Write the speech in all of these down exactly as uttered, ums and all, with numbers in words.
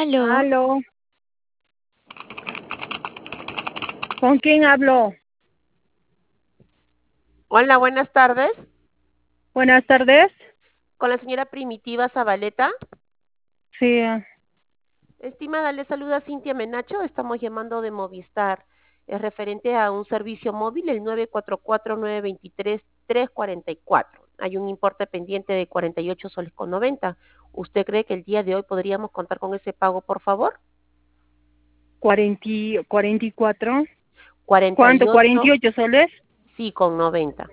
Aló. Aló. ¿Con quién hablo? Hola, buenas tardes. Buenas tardes. Con la señora Primitiva Zabaleta. Sí. Estimada, le saluda Cintia Menacho. Estamos llamando de Movistar. Es referente a un servicio móvil, el nueve cuatro cuatro, nueve dos tres, tres cuatro cuatro. Hay un importe pendiente de cuarenta y ocho soles con noventa. ¿Usted cree que el día de hoy podríamos contar con ese pago, por favor? cuarenta, cuarenta y cuatro. cuarenta y ¿Cuánto? ocho. ¿cuarenta y ocho soles? Sí, con noventa.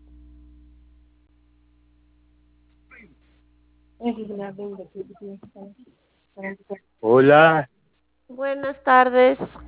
Hola, Buenas tardes.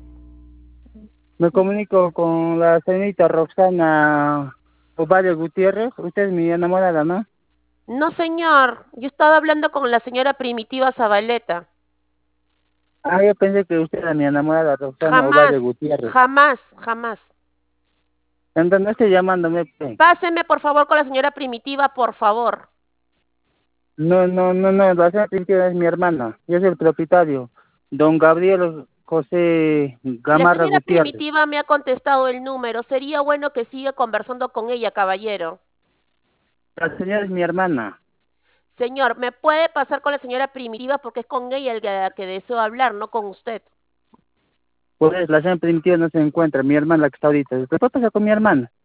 me comunico con la señorita Roxana Ovalle Gutiérrez. Usted es mi enamorada, ¿no? No, señor. Yo estaba hablando con la señora Primitiva Zabaleta. Ah, yo pensé que usted era mi enamorada, Roxana Ovalle Jamás, Gutiérrez. jamás, jamás. Entonces no estoy llamándome. Pe. Páseme, por favor, con la señora Primitiva, por favor. No, no, no, no, la señora Primitiva es mi hermana. Yo soy el propietario, don Gabriel José La Gamarra señora Gutiérrez. Primitiva me ha contestado el número. Sería bueno que siga conversando con ella, caballero. La señora es mi hermana. Señor, ¿me puede pasar con la señora Primitiva? Porque es con ella el que, que deseo hablar, no con usted. Pues la señora Primitiva no se encuentra, mi hermana la que está ahorita. ¿Qué puede pasar con mi hermana?